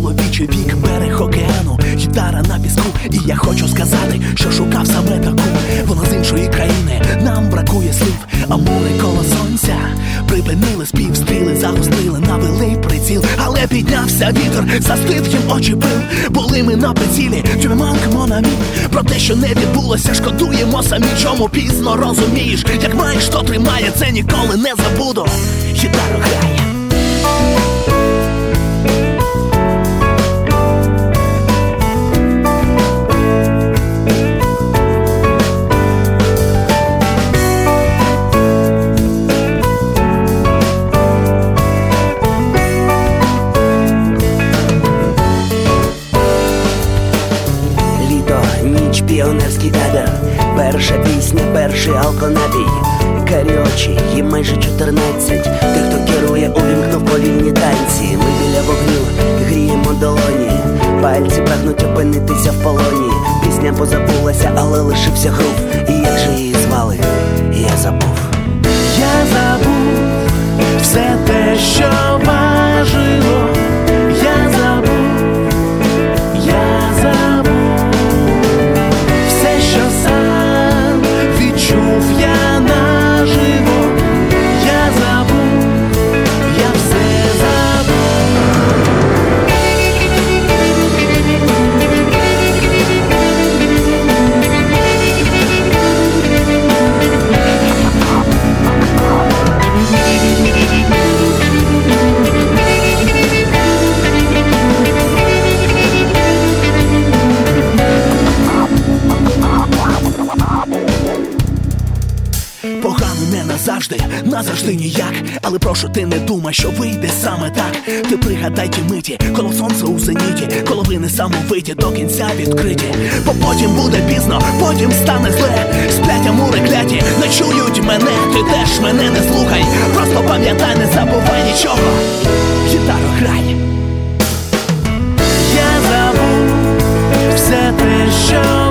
чоловічий вік, берег океану, гітара на піску. І я хочу сказати, що шукав саме таку. Вона з іншої країни, нам бракує слів. А море коло сонця припинили спів, стріли загострили, навели приціл. Але піднявся вітер, застив їм очі пил. Були ми на прицілі, тюрманк монамі. Про те, що не відбулося, шкодуємо самі. Чому пізно розумієш, як маєш, то тримає, це ніколи не забуду. Гітара грає. Ніч, піонерський табір, перша пісня, перший алконапій. Каріочі, їм майже 14. Тих, хто керує, увімкнув повільні танці. Ми біля вогню, гріємо долоні. Пальці прагнуть опинитися в полоні. Пісня позабулася, але лишився грув. І як же її звали, я забув. Я забув все те, що важило. Я забув, я забув все, що сам відчув я наживо. Я забув, я все забув. Погано не назавжди ніяк. Але прошу, ти не думай, що вийде саме так. Ти пригадай ті миті, коло сонце у зеніті, коли несамовиті до кінця відкриті. Бо потім буде пізно, потім стане зле. Сплять амури кляті, не чують мене. Ти теж мене не слухай, просто пам'ятай, не забувай нічого. Гітара грай. Я забув все те, що